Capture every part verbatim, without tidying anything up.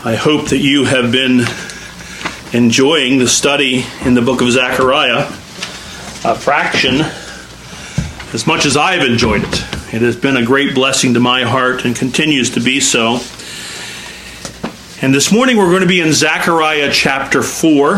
I hope that you have been enjoying the study in the book of Zechariah, a fraction, as much as I've enjoyed it. It has been a great blessing to my heart and continues to be so. And this morning we're going to be in Zechariah chapter four.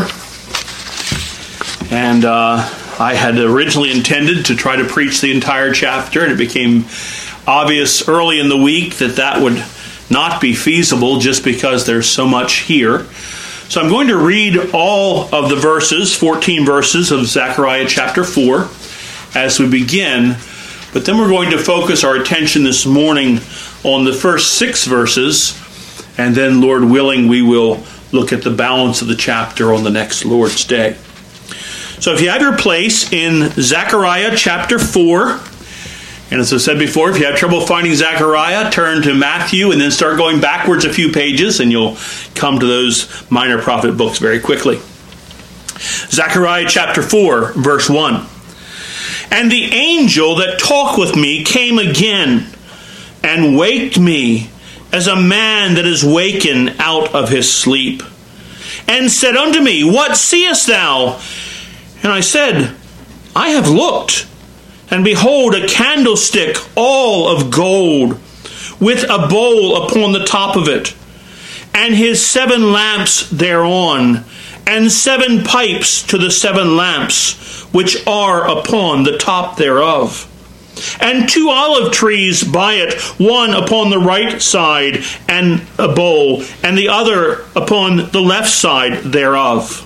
And uh, I had originally intended to try to preach the entire chapter, and it became obvious early in the week that that would not be feasible just because there's so much here. So I'm going to read all of the verses, fourteen verses of Zechariah chapter four as we begin. But then we're going to focus our attention this morning on the first six verses. And then, Lord willing, we will look at the balance of the chapter on the next Lord's Day. So if you have your place in Zechariah chapter four, and as I said before, if you have trouble finding Zechariah, turn to Matthew and then start going backwards a few pages, and you'll come to those minor prophet books very quickly. Zechariah chapter four, verse one. And the angel that talked with me came again, and waked me as a man that is waken out of his sleep, and said unto me, What seest thou? And I said, I have looked, and behold, a candlestick all of gold, with a bowl upon the top of it, and his seven lamps thereon, and seven pipes to the seven lamps, which are upon the top thereof. And two olive trees by it, one upon the right side, and a bowl, and the other upon the left side thereof.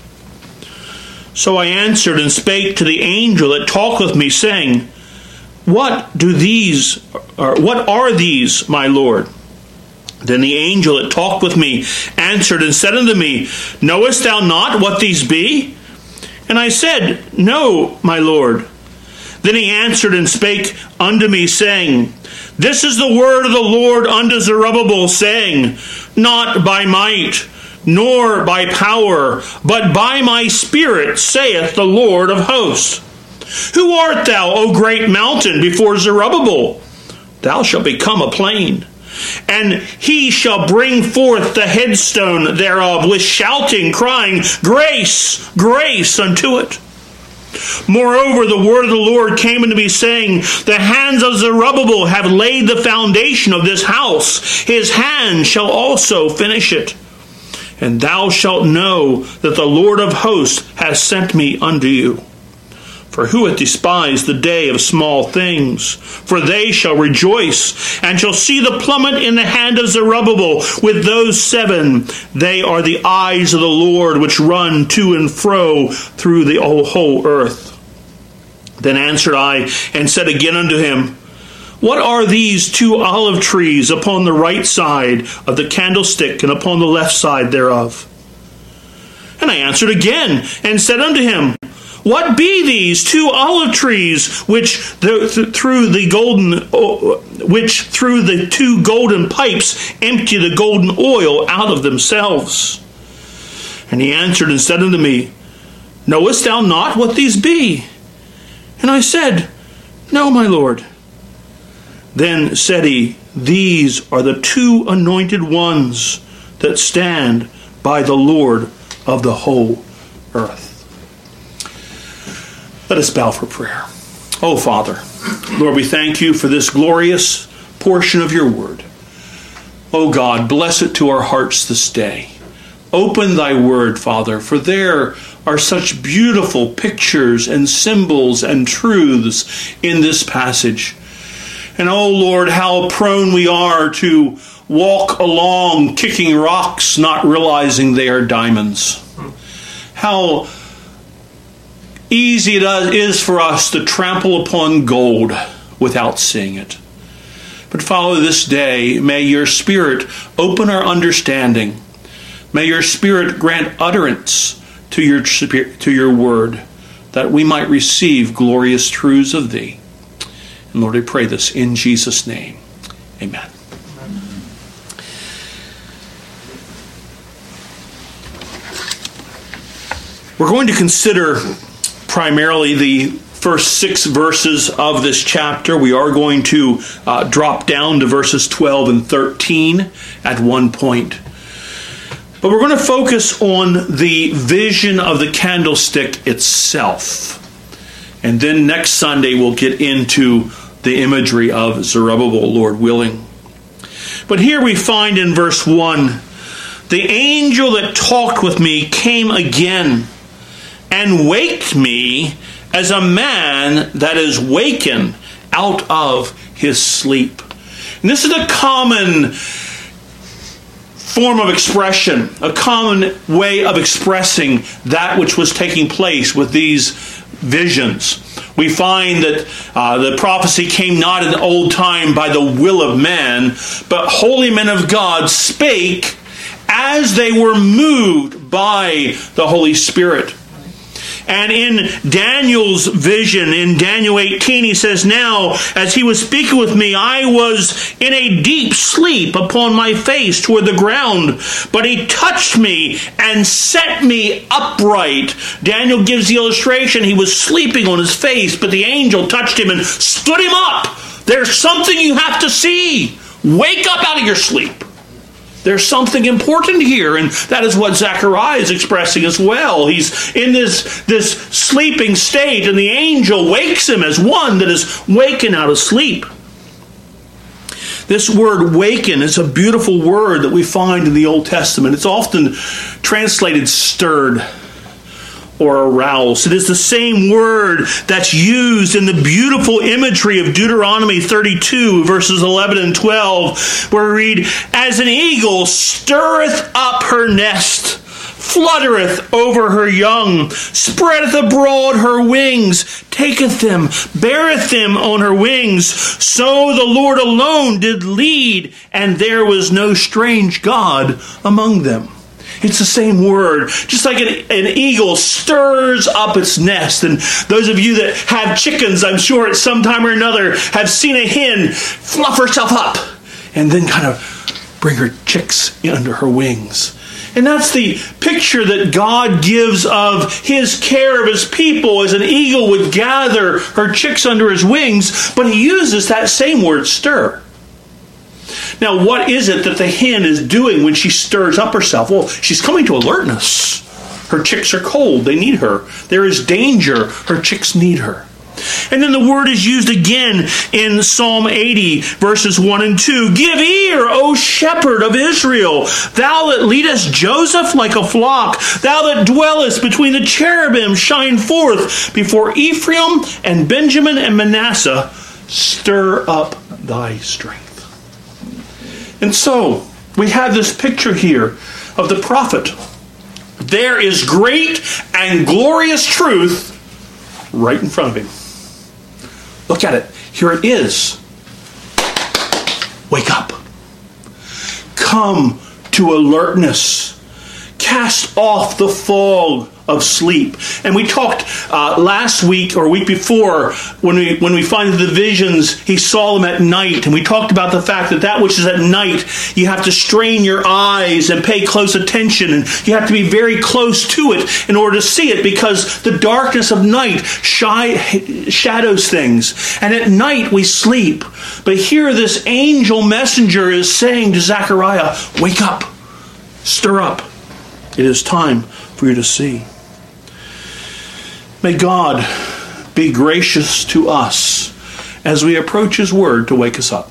So I answered and spake to the angel that talked with me, saying, What do these, or what are these, my Lord? Then the angel that talked with me answered and said unto me, Knowest thou not what these be? And I said, No, my Lord. Then he answered and spake unto me, saying, This is the word of the Lord unto Zerubbabel, saying, Not by might, nor by power, but by my Spirit, saith the Lord of hosts. Who art thou, O great mountain, before Zerubbabel? Thou shalt become a plain. And he shall bring forth the headstone thereof with shouting, crying, Grace, grace unto it. Moreover, the word of the Lord came unto me, saying, The hands of Zerubbabel have laid the foundation of this house. His hand shall also finish it. And thou shalt know that the Lord of hosts has sent me unto you. For who hath despised the day of small things? For they shall rejoice, and shall see the plummet in the hand of Zerubbabel with those seven. They are the eyes of the Lord, which run to and fro through the whole earth. Then answered I, and said again unto him, What are these two olive trees upon the right side of the candlestick, and upon the left side thereof? And I answered again, and said unto him, What be these two olive trees which the, th- through the golden, uh, which through the two golden pipes empty the golden oil out of themselves? And he answered and said unto me, Knowest thou not what these be? And I said, No, my Lord. Then said he, These are the two anointed ones that stand by the Lord of the whole earth. Let us bow for prayer. Oh, Father, Lord, we thank you for this glorious portion of your word. Oh, God, bless it to our hearts this day. Open thy word, Father, for there are such beautiful pictures and symbols and truths in this passage. And oh, Lord, how prone we are to walk along kicking rocks, not realizing they are diamonds. How easy it is for us to trample upon gold without seeing it. But Father, this day, may your Spirit open our understanding. May your Spirit grant utterance to your, to your word, that we might receive glorious truths of thee. And Lord, I pray this in Jesus' name. Amen. Amen. We're going to consider primarily the first six verses of this chapter. We are going to uh, drop down to verses twelve and thirteen at one point. But we're going to focus on the vision of the candlestick itself. And then next Sunday we'll get into the imagery of Zerubbabel, Lord willing. But here we find in verse one, the angel that talked with me came again and waked me as a man that is wakened out of his sleep. And this is a common form of expression, a common way of expressing that which was taking place with these visions. We find that uh, the prophecy came not in the old time by the will of man, but holy men of God spake as they were moved by the Holy Spirit. And in Daniel's vision, in Daniel eighteen, he says, now, as he was speaking with me, I was in a deep sleep upon my face toward the ground. But he touched me and set me upright. Daniel gives the illustration. He was sleeping on his face, but the angel touched him and stood him up. There's something you have to see. Wake up out of your sleep. There's something important here, and that is what Zechariah is expressing as well. He's in this, this sleeping state, and the angel wakes him as one that is waken out of sleep. This word waken is a beautiful word that we find in the Old Testament. It's often translated stirred or aroused. It is the same word that's used in the beautiful imagery of Deuteronomy thirty-two, verses eleven and twelve, where we read, as an eagle stirreth up her nest, fluttereth over her young, spreadeth abroad her wings, taketh them, beareth them on her wings. So the Lord alone did lead, and there was no strange God among them. It's the same word. Just like an, an eagle stirs up its nest. And those of you that have chickens, I'm sure at some time or another, have seen a hen fluff herself up and then kind of bring her chicks under her wings. And that's the picture that God gives of his care of his people, as an eagle would gather her chicks under his wings. But he uses that same word, stir. Now, what is it that the hen is doing when she stirs up herself? Well, she's coming to alertness. Her chicks are cold. They need her. There is danger. Her chicks need her. And then the word is used again in Psalm eighty, verses one and two. Give ear, O shepherd of Israel, thou that leadest Joseph like a flock, thou that dwellest between the cherubim, shine forth before Ephraim and Benjamin and Manasseh, stir up thy strength. And so, we have this picture here of the prophet. There is great and glorious truth right in front of him. Look at it. Here it is. Wake up. Come to alertness. Cast off the fog of sleep. And we talked uh, last week or week before when we when we find the visions, he saw them at night. And we talked about the fact that that which is at night, you have to strain your eyes and pay close attention. And you have to be very close to it in order to see it, because the darkness of night shy, shadows things. And at night we sleep. But here this angel messenger is saying to Zechariah, wake up, stir up. It is time for you to see. May God be gracious to us as we approach his word to wake us up.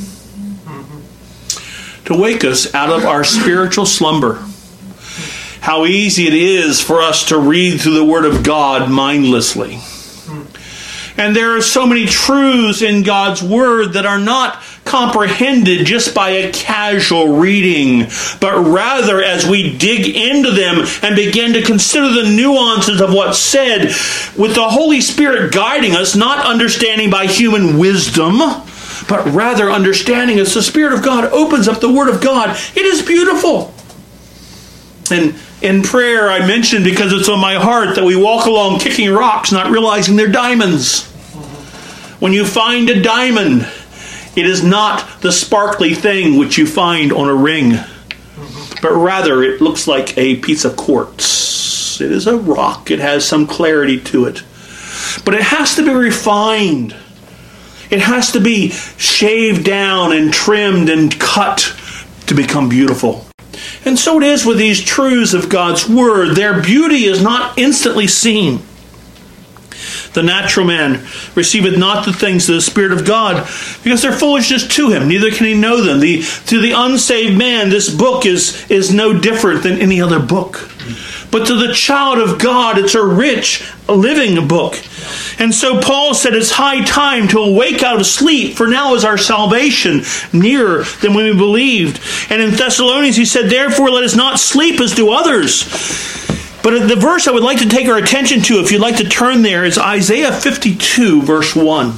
To wake us out of our spiritual slumber. How easy it is for us to read through the word of God mindlessly. And there are so many truths in God's word that are not comprehended just by a casual reading, but rather as we dig into them and begin to consider the nuances of what's said, with the Holy Spirit guiding us, not understanding by human wisdom, but rather understanding as the Spirit of God opens up the Word of God. It is beautiful. And in prayer, I mentioned, because it's on my heart, that we walk along kicking rocks, not realizing they're diamonds. When you find a diamond, it is not the sparkly thing which you find on a ring, but rather it looks like a piece of quartz. It is a rock. It has some clarity to it. But it has to be refined. It has to be shaved down and trimmed and cut to become beautiful. And so it is with these truths of God's Word. Their beauty is not instantly seen. The natural man receiveth not the things of the Spirit of God, because they're foolishness to him, neither can he know them. The, to the unsaved man, this book is, is no different than any other book. But to the child of God, it's a rich, living book. And so Paul said it's high time to awake out of sleep, for now is our salvation nearer than when we believed. And in Thessalonians he said, therefore let us not sleep as do others. But the verse I would like to take our attention to, if you'd like to turn there, is Isaiah fifty-two, verse one.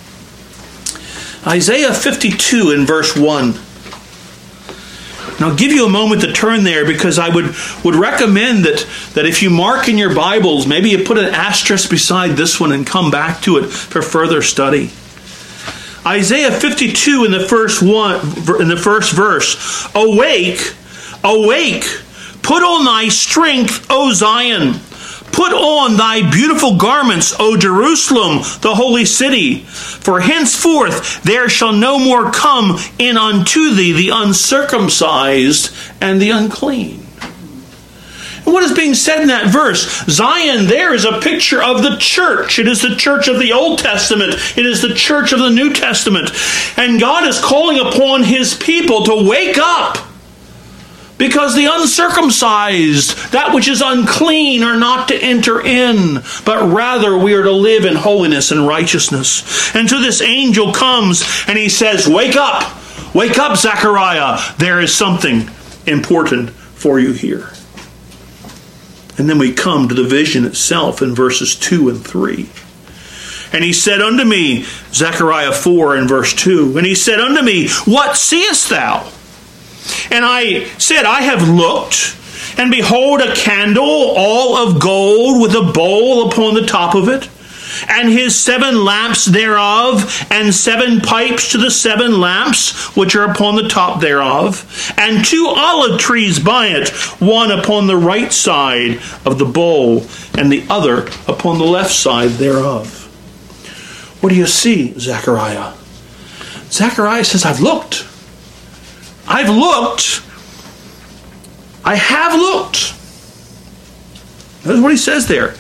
Isaiah fifty-two in verse one. And I'll give you a moment to turn there, because I would, would recommend that, that if you mark in your Bibles, maybe you put an asterisk beside this one and come back to it for further study. Isaiah fifty-two in the first one, in the first verse. Awake, awake, put on thy strength, O Zion. Put on thy beautiful garments, O Jerusalem, the holy city. For henceforth there shall no more come in unto thee the uncircumcised and the unclean. And what is being said in that verse? Zion there is a picture of the church. It is the church of the Old Testament. It is the church of the New Testament. And God is calling upon his people to wake up. Because the uncircumcised, that which is unclean, are not to enter in, but rather we are to live in holiness and righteousness. And so this angel comes and he says, wake up, wake up, Zechariah. There is something important for you here. And then we come to the vision itself in verses two and three. And he said unto me, Zechariah four and verse two, and he said unto me, what seest thou? And I said, I have looked, and behold a candle all of gold with a bowl upon the top of it, and his seven lamps thereof, and seven pipes to the seven lamps which are upon the top thereof, and two olive trees by it, one upon the right side of the bowl, and the other upon the left side thereof. What do you see, Zechariah? Zechariah says, I've looked. I've looked. I have looked. That's what he says there.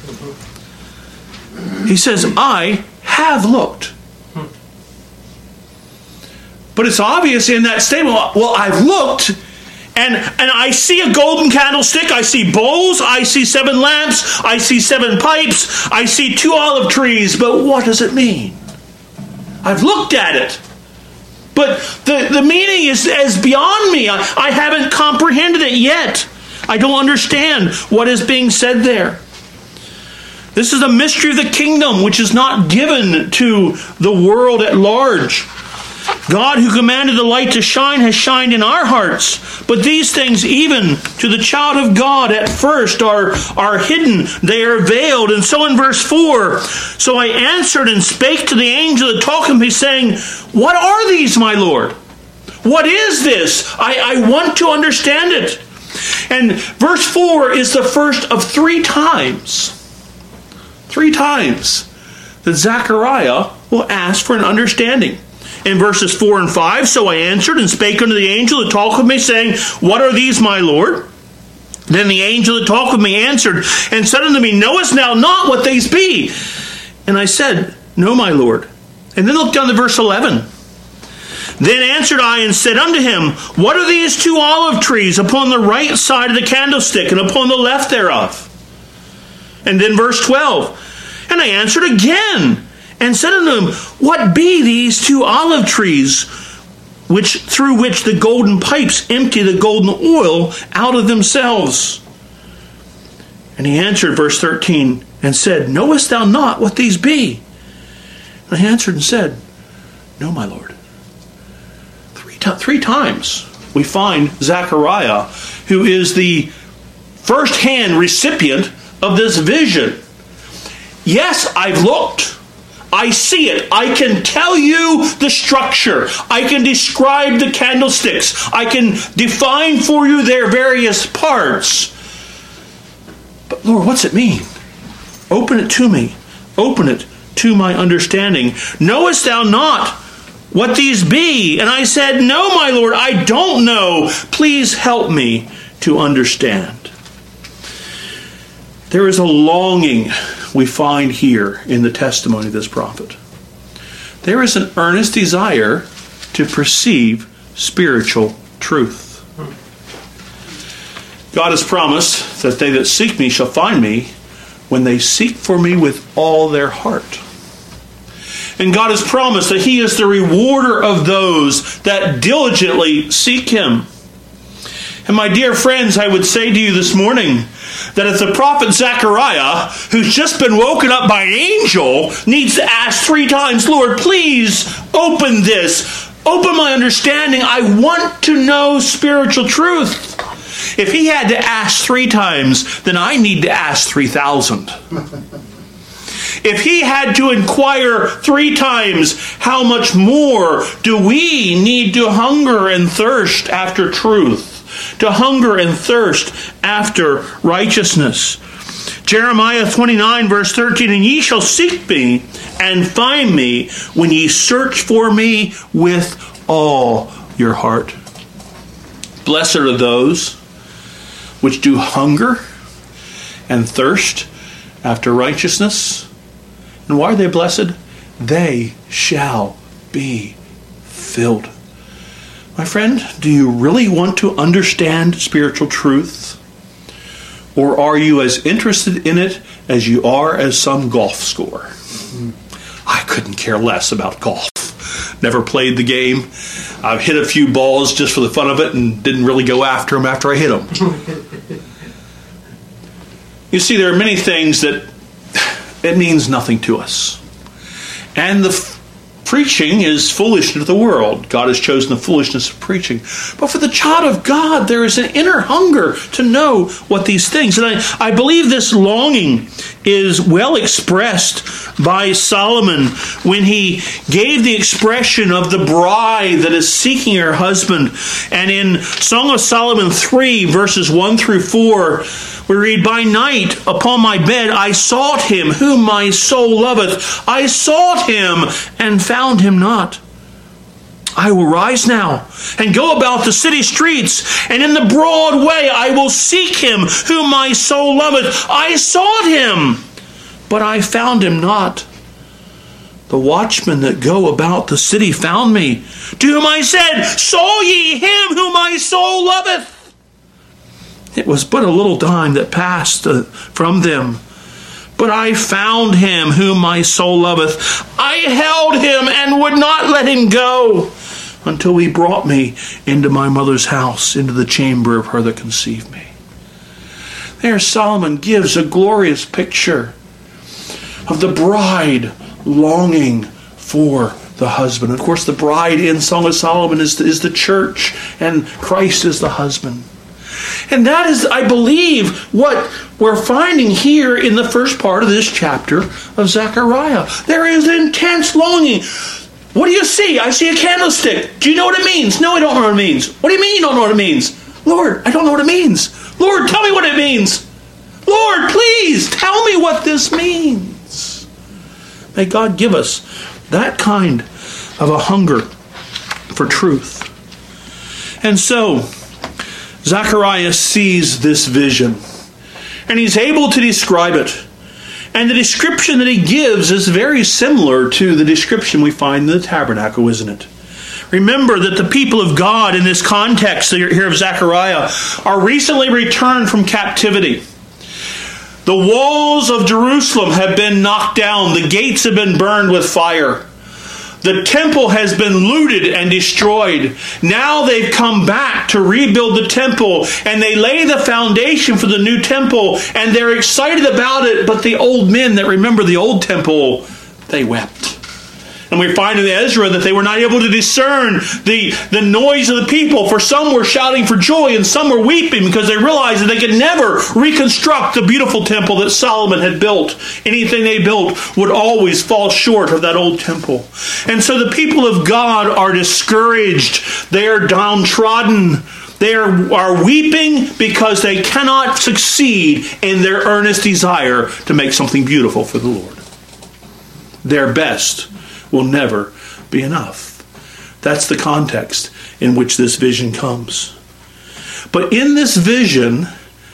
He says, I have looked. But it's obvious in that statement, well, I've looked, and, and I see a golden candlestick, I see bowls, I see seven lamps, I see seven pipes, I see two olive trees, but what does it mean? I've looked at it. But the, the meaning is, is beyond me. I, I haven't comprehended it yet. I don't understand what is being said there. This is a mystery of the kingdom which is not given to the world at large. God, who commanded the light to shine, has shined in our hearts. But these things, even to the child of God at first, are, are hidden. They are veiled. And so in verse four, so I answered and spake to the angel that talked with me, saying, what are these, my Lord? What is this? I, I want to understand it. And verse four is the first of three times, three times that Zechariah will ask for an understanding. In verses four and five, so I answered and spake unto the angel that talked with me, saying, what are these, my Lord? Then the angel that talked with me answered and said unto me, knowest thou not what these be? And I said, no, my Lord. And then look down to verse eleven. Then answered I and said unto him, what are these two olive trees upon the right side of the candlestick and upon the left thereof? And then verse twelve. And I answered again and said unto him, what be these two olive trees which through which the golden pipes empty the golden oil out of themselves? And he answered, verse thirteen, and said, knowest thou not what these be? And I answered and said, no, my Lord. Three, to- three times we find Zechariah, who is the first-hand recipient of this vision. Yes, I've looked. I see it. I can tell you the structure. I can describe the candlesticks. I can define for you their various parts. But Lord, what's it mean? Open it to me. Open it to my understanding. Knowest thou not what these be? And I said, no, my Lord, I don't know. Please help me to understand. There is a longing we find here in the testimony of this prophet. There is an earnest desire to perceive spiritual truth. God has promised that they that seek me shall find me when they seek for me with all their heart. And God has promised that He is the rewarder of those that diligently seek Him. And my dear friends, I would say to you this morning that if the prophet Zechariah, who's just been woken up by an angel, needs to ask three times, Lord, please open this. Open my understanding. I want to know spiritual truth. If he had to ask three times, then I need to ask three thousand. If he had to inquire three times, how much more do we need to hunger and thirst after truth? To hunger and thirst after righteousness. Jeremiah twenty-nine verse thirteen, and ye shall seek me and find me when ye search for me with all your heart. Blessed are those which do hunger and thirst after righteousness. And why are they blessed? They shall be filled. My friend, do you really want to understand spiritual truth? Or are you as interested in it as you are as some golf score? I couldn't care less about golf. Never played the game. I've hit a few balls just for the fun of it and didn't really go after them after I hit them. You see, there are many things that it means nothing to us. And the f- preaching is foolish to the world. God has chosen the foolishness of preaching. But for the child of God, there is an inner hunger to know what these things. And I, I believe this longing is well expressed by Solomon when he gave the expression of the bride that is seeking her husband. And in Song of Solomon three, verses one through four, we read, by night upon my bed I sought him, whom my soul loveth. I sought him and found him not. I will rise now and go about the city streets, and in the broad way I will seek him, whom my soul loveth. I sought him, but I found him not. The watchmen that go about the city found me, to whom I said, saw ye him whom my soul loveth? It was but a little time that passed uh, from them. But I found him whom my soul loveth. I held him and would not let him go until he brought me into my mother's house, into the chamber of her that conceived me. There Solomon gives a glorious picture of the bride longing for the husband. Of course, the bride in Song of Solomon is the, is the church, and Christ is the husband. And that is, I believe, what we're finding here in the first part of this chapter of Zechariah. There is intense longing. What do you see? I see a candlestick. Do you know what it means? No, I don't know what it means. What do you mean you don't know what it means? Lord, I don't know what it means. Lord, tell me what it means. Lord, please tell me what this means. May God give us that kind of a hunger for truth. And so, Zechariah sees this vision, and he's able to describe it. And the description that he gives is very similar to the description we find in the tabernacle, isn't it? Remember that the people of God in this context here of Zechariah are recently returned from captivity. The walls of Jerusalem have been knocked down. The gates have been burned with fire. The temple has been looted and destroyed. Now they've come back to rebuild the temple, and they lay the foundation for the new temple, and they're excited about it, but the old men that remember the old temple, they wept. And we find in Ezra that they were not able to discern the, the noise of the people, for some were shouting for joy and some were weeping because they realized that they could never reconstruct the beautiful temple that Solomon had built. Anything they built would always fall short of that old temple. And so the people of God are discouraged. They are downtrodden. They are, are weeping because they cannot succeed in their earnest desire to make something beautiful for the Lord. Their best will never be enough. That's the context in which this vision comes. But in this vision,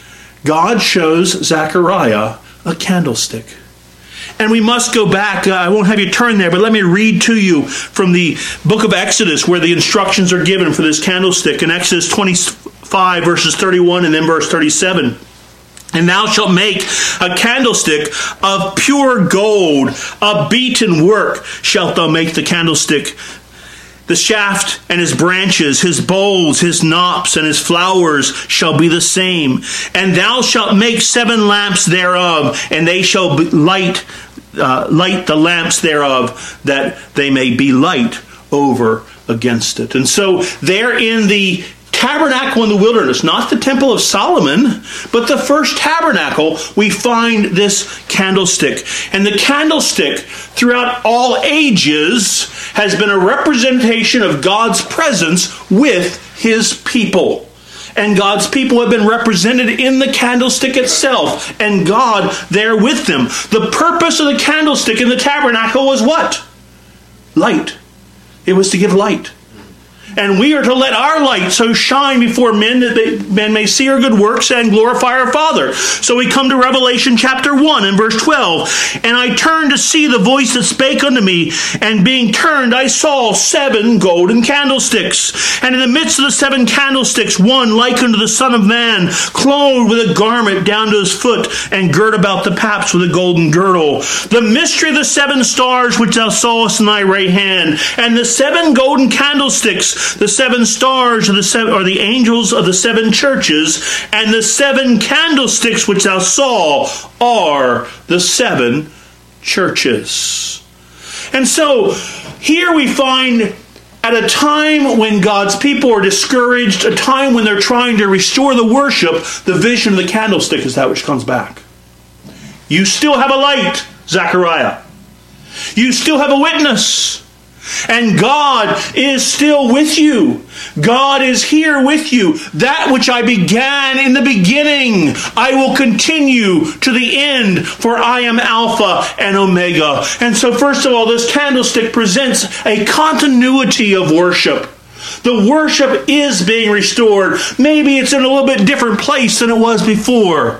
God shows Zechariah a candlestick. And we must go back. Uh, I won't have you turn there, but let me read to you from the book of Exodus where the instructions are given for this candlestick. In Exodus twenty-five, verses thirty-one and then verse thirty-seven. And thou shalt make a candlestick of pure gold, a beaten work shalt thou make the candlestick. The shaft and his branches, his bowls, his knops, and his flowers shall be the same. And thou shalt make seven lamps thereof, and they shall be light, uh, light the lamps thereof, that they may be light over against it. And so there in the tabernacle in the wilderness, not the temple of Solomon, but the first tabernacle, we find this candlestick. And the candlestick throughout all ages has been a representation of God's presence with his people. And God's people have been represented in the candlestick itself, and God there with them. The purpose of the candlestick in the tabernacle was what? Light. It was to give light. And we are to let our light so shine before men that they, men may see our good works and glorify our Father. So we come to Revelation chapter one and verse twelve. And I turned to see the voice that spake unto me, and being turned I saw seven golden candlesticks. And in the midst of the seven candlesticks, one like unto the Son of Man, clothed with a garment down to his foot, and girt about the paps with a golden girdle. The mystery of the seven stars which thou sawest in thy right hand, and the seven golden candlesticks. The seven stars are the, seven, are the angels of the seven churches, and the seven candlesticks which thou saw are the seven churches. And so here we find at a time when God's people are discouraged, a time when they're trying to restore the worship, the vision of the candlestick is that which comes back. You still have a light, Zechariah. You still have a witness. And God is still with you. God is here with you. That which I began in the beginning, I will continue to the end, for I am Alpha and Omega. And so first of all, this candlestick presents a continuity of worship. The worship is being restored. Maybe it's in a little bit different place than it was before.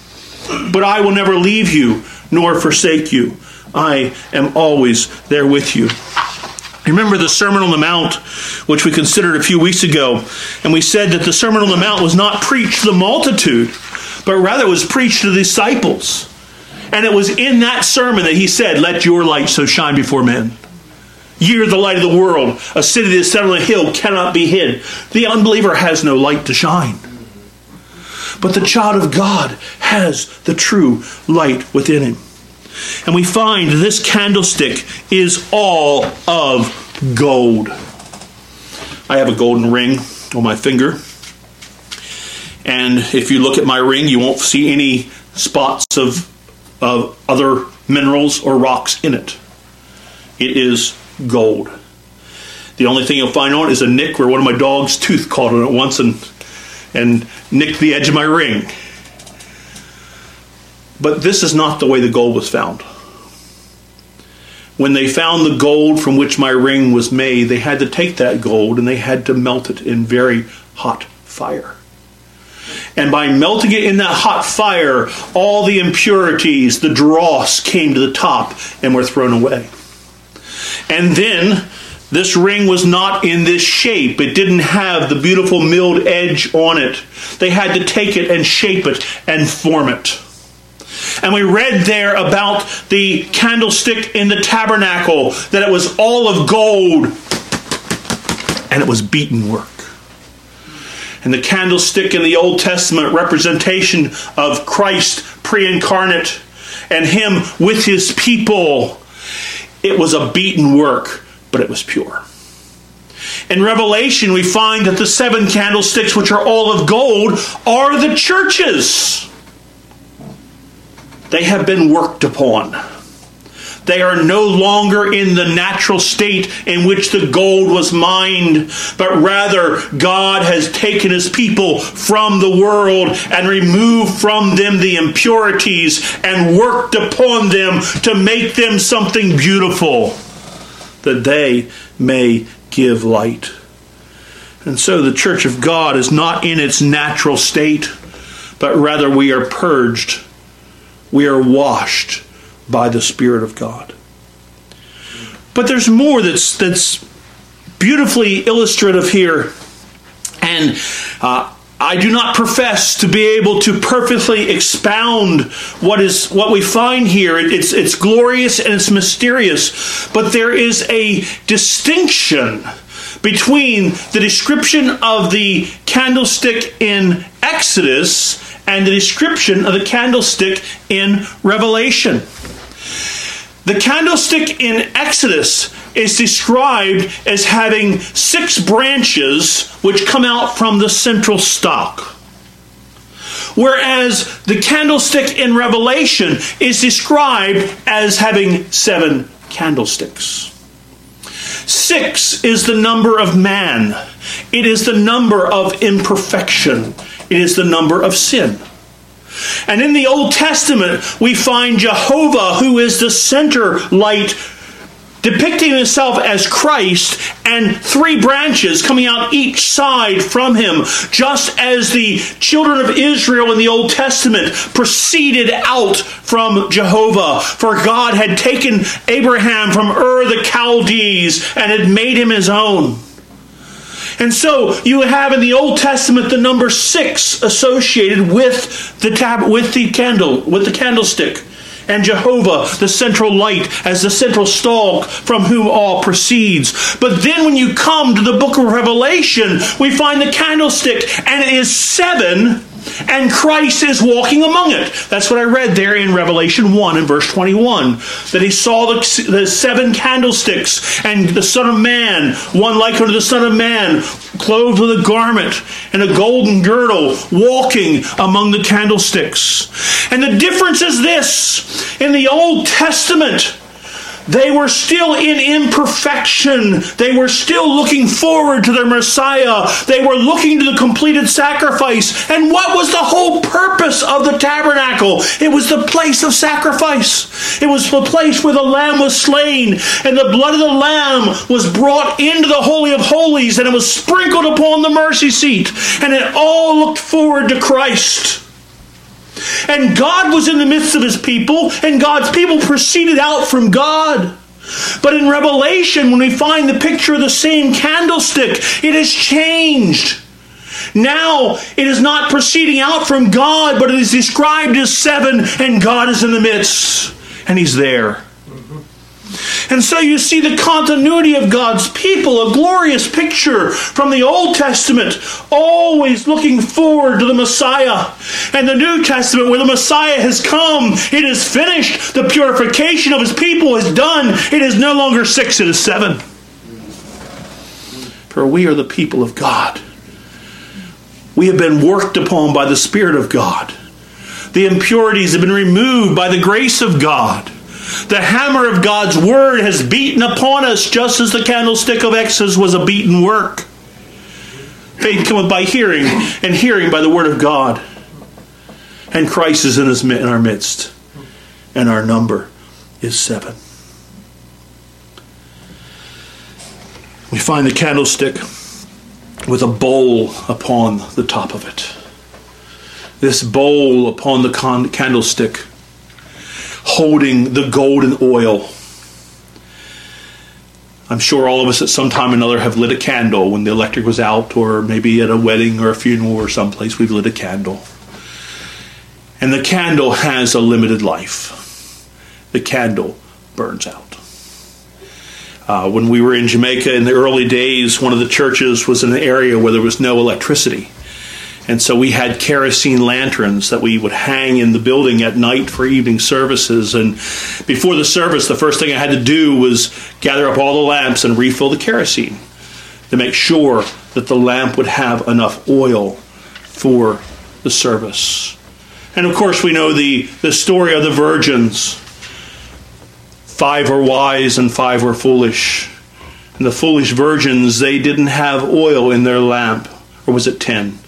But I will never leave you nor forsake you. I am always there with you. Remember the Sermon on the Mount, which we considered a few weeks ago, and we said that the Sermon on the Mount was not preached to the multitude, but rather it was preached to the disciples. And it was in that sermon that he said, let your light so shine before men. Ye are the light of the world. A city that is set on a hill cannot be hid. The unbeliever has no light to shine. But the child of God has the true light within him. And we find this candlestick is all of gold. I have a golden ring on my finger. And if you look at my ring, you won't see any spots of, of other minerals or rocks in it. It is gold. The only thing you'll find on it is a nick where one of my dog's tooth caught on it once and, and nicked the edge of my ring. But this is not the way the gold was found. When they found the gold from which my ring was made, they had to take that gold and they had to melt it in very hot fire. And by melting it in that hot fire, all the impurities, the dross, came to the top and were thrown away. And then this ring was not in this shape. It didn't have the beautiful milled edge on it. They had to take it and shape it and form it. And we read there about the candlestick in the tabernacle, that it was all of gold and it was beaten work. And the candlestick in the Old Testament, representation of Christ pre-incarnate and him with his people. It was a beaten work, but it was pure. In Revelation, we find that the seven candlesticks, which are all of gold, are the churches. They have been worked upon. They are no longer in the natural state in which the gold was mined, but rather God has taken his people from the world and removed from them the impurities and worked upon them to make them something beautiful, that they may give light. And so the church of God is not in its natural state, but rather we are purged. We are washed by the Spirit of God. But there's more that's that's beautifully illustrative here. And uh, I do not profess to be able to perfectly expound what is what we find here. It's it's glorious and it's mysterious, but there is a distinction between the description of the candlestick in Exodus and the description of the candlestick in Revelation. The candlestick in Exodus is described as having six branches which come out from the central stalk. Whereas the candlestick in Revelation is described as having seven candlesticks. Six is the number of man. It is the number of imperfection. It is the number of sin. And in the Old Testament, we find Jehovah, who is the center light, depicting himself as Christ, and three branches coming out each side from him, just as the children of Israel in the Old Testament proceeded out from Jehovah. For God had taken Abraham from Ur the Chaldees and had made him his own. And so you have in the Old Testament the number six associated with the tab, with the candle, with the candlestick, and Jehovah, the central light, as the central stalk from whom all proceeds. But then when you come to the book of Revelation, we find the candlestick, and it is seven, and Christ is walking among it. That's what I read there in Revelation one and verse twenty-one. That he saw the, the seven candlesticks, and the Son of Man, one like unto the Son of Man, clothed with a garment and a golden girdle, walking among the candlesticks. And the difference is this: in the Old Testament, they were still in imperfection. They were still looking forward to their Messiah. They were looking to the completed sacrifice. And what was the whole purpose of the tabernacle? It was the place of sacrifice. It was the place where the lamb was slain, and the blood of the lamb was brought into the Holy of Holies, and it was sprinkled upon the mercy seat. And it all looked forward to Christ. And God was in the midst of his people, and God's people proceeded out from God. But in Revelation, when we find the picture of the same candlestick, it has changed. Now it is not proceeding out from God, but it is described as seven, and God is in the midst, and he's there. And so you see the continuity of God's people, a glorious picture from the Old Testament, always looking forward to the Messiah. And the New Testament, where the Messiah has come, it is finished. The purification of his people is done. It is no longer six, it is seven. For we are the people of God. We have been worked upon by the Spirit of God. The impurities have been removed by the grace of God. The hammer of God's word has beaten upon us, just as the candlestick of Exodus was a beaten work. Faith cometh by hearing, and hearing by the word of God. And Christ is in, his, in our midst, and our number is seven. We find the candlestick with a bowl upon the top of it. This bowl upon the con- candlestick holding the golden oil. I'm sure all of us at some time or another have lit a candle when the electric was out, or maybe at a wedding or a funeral or someplace we've lit a candle. And the candle has a limited life. The candle burns out. Uh, when we were in Jamaica in the early days, one of the churches was in an area where there was no electricity. And so we had kerosene lanterns that we would hang in the building at night for evening services. And before the service, the first thing I had to do was gather up all the lamps and refill the kerosene to make sure that the lamp would have enough oil for the service. And of course, we know the, the story of the virgins. Five were wise and five were foolish. And the foolish virgins, they didn't have oil in their lamp. Or was it ten?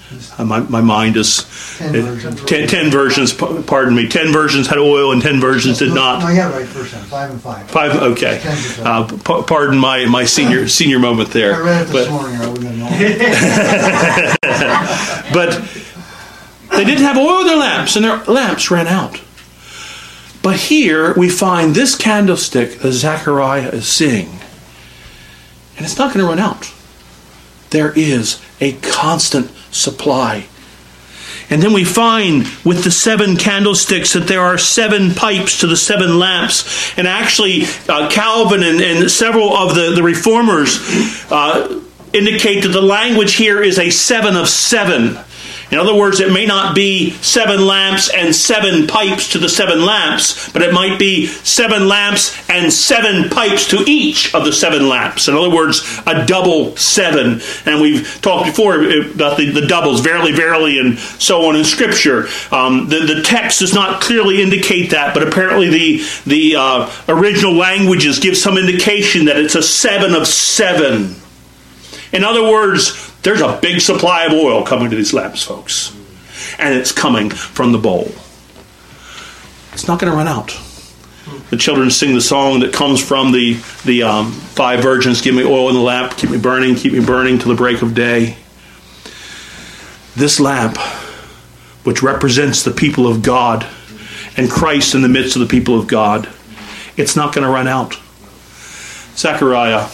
Uh, my, my mind is Ten, it, versions. ten, ten versions. Pardon me. Ten versions had oil and ten versions did not. No, yeah, right. First time, five and five. Five. Okay. Uh, p- pardon my, my senior senior moment there. I read it this but, morning. I wouldn't have known. But they didn't have oil in their lamps, and their lamps ran out. But here we find this candlestick that Zechariah is seeing, and it's not going to run out. There is a constant supply. And then we find with the seven candlesticks that there are seven pipes to the seven lamps. And actually, uh, Calvin and, and several of the, the reformers uh, indicate that the language here is a seven of seven. In other words, it may not be seven lamps and seven pipes to the seven lamps, but it might be seven lamps and seven pipes to each of the seven lamps. In other words, a double seven. And we've talked before about the, the doubles, verily, verily, and so on in Scripture. Um, the, the text does not clearly indicate that, but apparently the, the uh, original languages give some indication that it's a seven of seven. In other words, there's a big supply of oil coming to these lamps, folks. And it's coming from the bowl. It's not going to run out. The children sing the song that comes from the, the um, five virgins. Give me oil in the lamp. Keep me burning. Keep me burning till the break of day. This lamp, which represents the people of God and Christ in the midst of the people of God, it's not going to run out. Zechariah,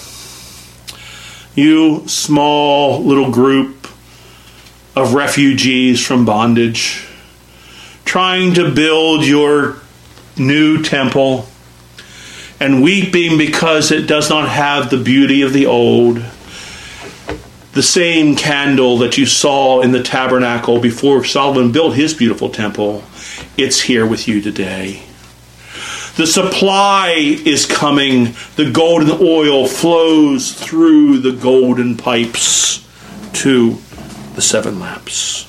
you small little group of refugees from bondage, trying to build your new temple and weeping because it does not have the beauty of the old. The same candle that you saw in the tabernacle before Solomon built his beautiful temple, it's here with you today. The supply is coming. The golden oil flows through the golden pipes to the seven lamps.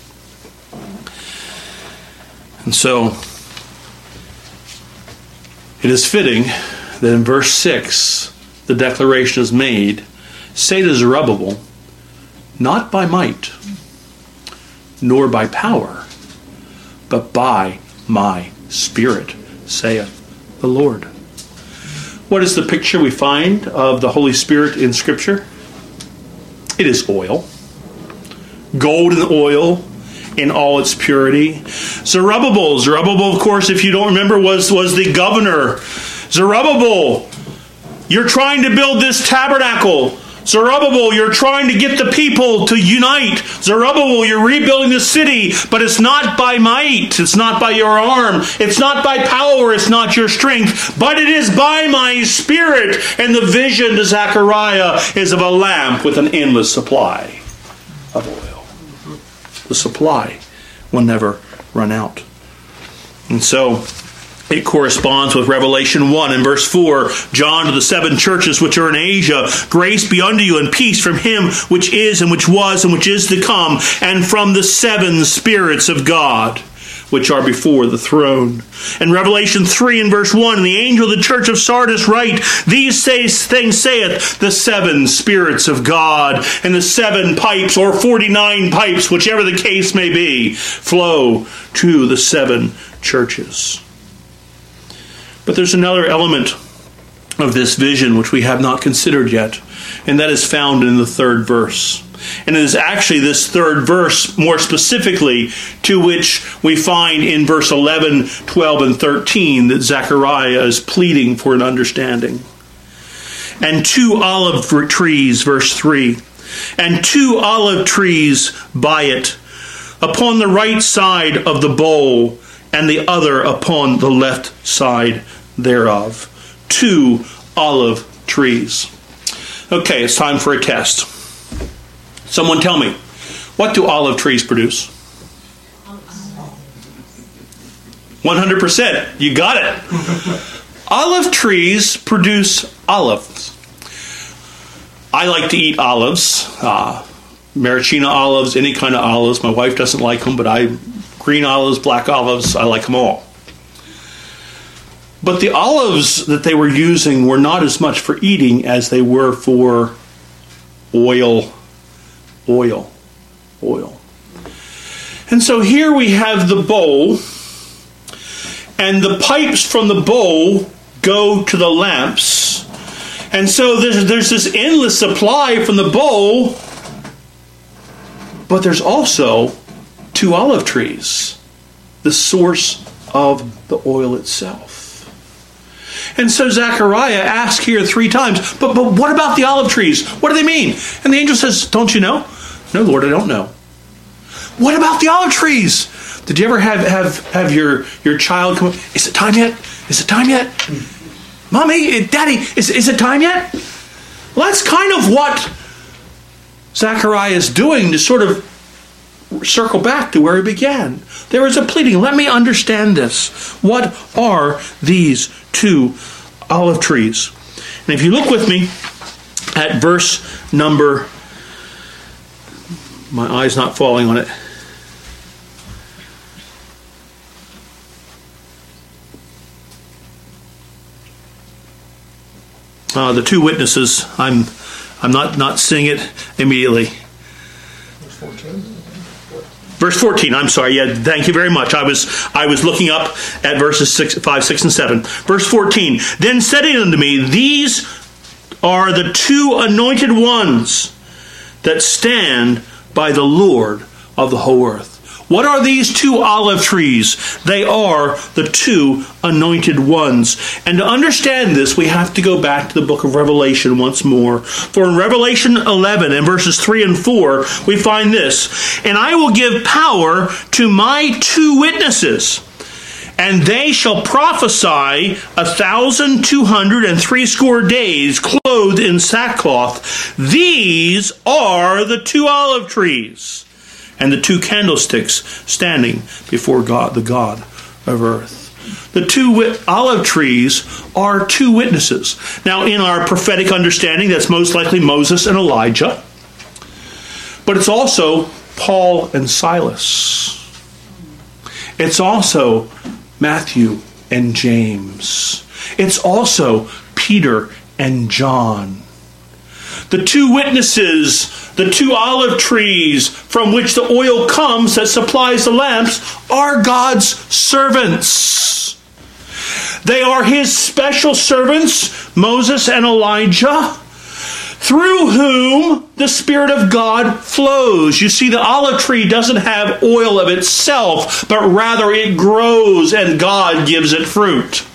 And so, it is fitting that in verse six, the declaration is made, say to Zerubbabel, not by might, nor by power, but by my Spirit, saith the Lord. What is the picture we find of the Holy Spirit in Scripture? It is oil. Golden oil in all its purity. Zerubbabel. Zerubbabel, of course, if you don't remember, was, was the governor. Zerubbabel, you're trying to build this tabernacle. Zerubbabel, you're trying to get the people to unite. Zerubbabel, you're rebuilding the city, but it's not by might. It's not by your arm. It's not by power. It's not your strength, but it is by my Spirit. And the vision to Zechariah is of a lamp with an endless supply of oil. The supply will never run out. And so it corresponds with Revelation one in verse four. John to the seven churches which are in Asia, grace be unto you and peace from him which is and which was and which is to come, and from the seven spirits of God which are before the throne. And Revelation three in verse one, and the angel of the church of Sardis write, these things saith the seven spirits of God, and the seven pipes, or forty-nine pipes, whichever the case may be, flow to the seven churches. But there's another element of this vision which we have not considered yet, and that is found in the third verse. And it is actually this third verse, more specifically, to which we find in verse eleven, twelve, and thirteen that Zechariah is pleading for an understanding. And two olive trees, verse three, and two olive trees by it, upon the right side of the bowl, and the other upon the left side thereof. Two olive trees. Okay, it's time for a test. Someone tell me, what do olive trees produce? one hundred percent. You got it. Olive trees produce olives. I like to eat olives. Uh, maraschino olives, any kind of olives. My wife doesn't like them, but I green olives, black olives, I like them all. But the olives that they were using were not as much for eating as they were for oil. Oil. Oil. And so here we have the bowl, and the pipes from the bowl go to the lamps. And so there's, there's this endless supply from the bowl, but there's also two olive trees, the source of the oil itself. And so Zechariah asks here three times, but, but what about the olive trees? What do they mean? And the angel says, don't you know? No, Lord, I don't know. What about the olive trees? Did you ever have, have, have your, your child come up? Is it time yet? Is it time yet? Mommy, Daddy, is, is it time yet? Well, that's kind of what Zechariah is doing to sort of circle back to where he began. There is a pleading. Let me understand this. What are these two olive trees? And if you look with me at verse number, my eye's not falling on it. Uh, the two witnesses. I'm, I'm not not seeing it immediately. Verse fourteen. Verse fourteen. I'm sorry. Yeah, thank you very much. I was I was looking up at verses six, five, six, and seven. Verse fourteen. Then said he unto me, these are the two anointed ones that stand by the Lord of the whole earth. What are these two olive trees? They are the two anointed ones. And to understand this, we have to go back to the book of Revelation once more. For in Revelation eleven and verses three and four, we find this. And I will give power to my two witnesses, and they shall prophesy a thousand two hundred and threescore days, clothed in sackcloth. These are the two olive trees, and the two candlesticks standing before God, the God of earth. The two wit- olive trees are two witnesses. Now, in our prophetic understanding, that's most likely Moses and Elijah. But it's also Paul and Silas. It's also Matthew and James. It's also Peter and John. The two witnesses, the two olive trees from which the oil comes that supplies the lamps, are God's servants. They are his special servants, Moses and Elijah, through whom the Spirit of God flows. You see, the olive tree doesn't have oil of itself, but rather it grows and God gives it fruit.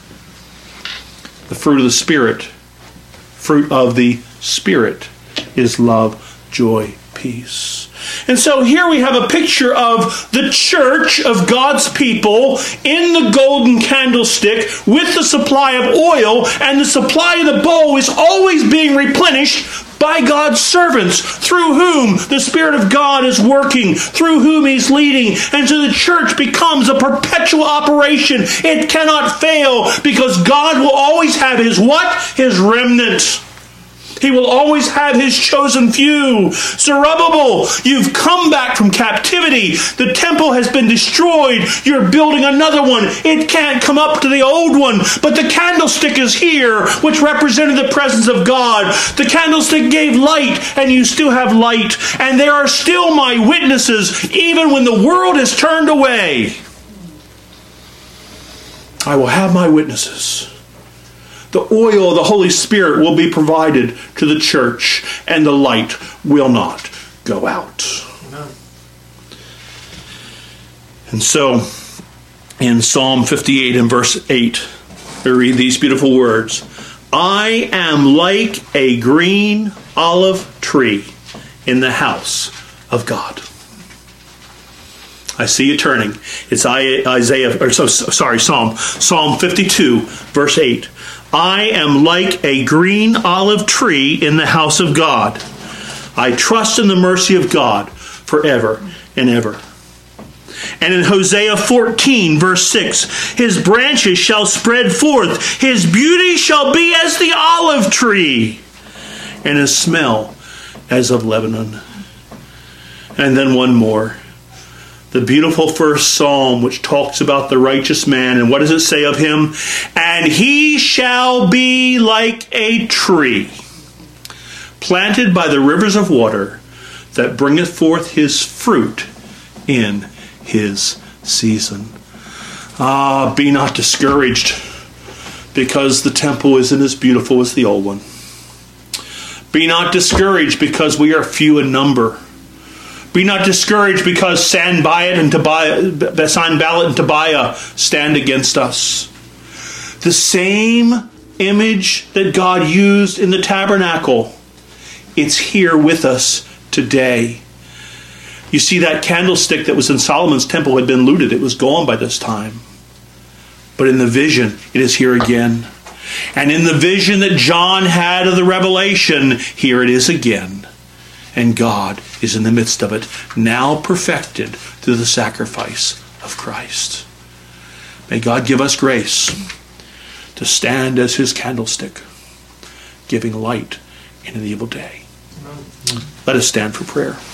The fruit of the Spirit, fruit of the Spirit is love, joy, peace. And so here we have a picture of the church of God's people in the golden candlestick with the supply of oil, and the supply of the bowl is always being replenished by God's servants, through whom the Spirit of God is working, through whom he's leading. And so the church becomes a perpetual operation. It cannot fail, because God will always have his what? His remnant. He will always have his chosen few. Zerubbabel, you've come back from captivity. The temple has been destroyed. You're building another one. It can't come up to the old one. But the candlestick is here, which represented the presence of God. The candlestick gave light, and you still have light. And there are still my witnesses, even when the world has turned away. I will have my witnesses. The oil of the Holy Spirit will be provided to the church, and the light will not go out. Amen. And so, in Psalm fifty-eight and verse eight, we read these beautiful words. I am like a green olive tree in the house of God. I see you turning. It's Isaiah, or so, sorry, Psalm, Psalm fifty-two, verse eight. I am like a green olive tree in the house of God. I trust in the mercy of God forever and ever. And in Hosea fourteen, verse six, his branches shall spread forth, his beauty shall be as the olive tree, and his smell as of Lebanon. And then one more. The beautiful first psalm, which talks about the righteous man. And what does it say of him? And he shall be like a tree planted by the rivers of water, that bringeth forth his fruit in his season. Ah, be not discouraged because the temple isn't as beautiful as the old one. Be not discouraged because we are few in number. Be not discouraged because Sanballat and Tobiah, Sanballat and Tobiah stand against us. The same image that God used in the tabernacle, it's here with us today. You see, that candlestick that was in Solomon's temple had been looted. It was gone by this time. But in the vision, it is here again. And in the vision that John had of the revelation, here it is again. And God is in the midst of it, now perfected through the sacrifice of Christ. May God give us grace to stand as his candlestick, giving light in an evil day. Let us stand for prayer.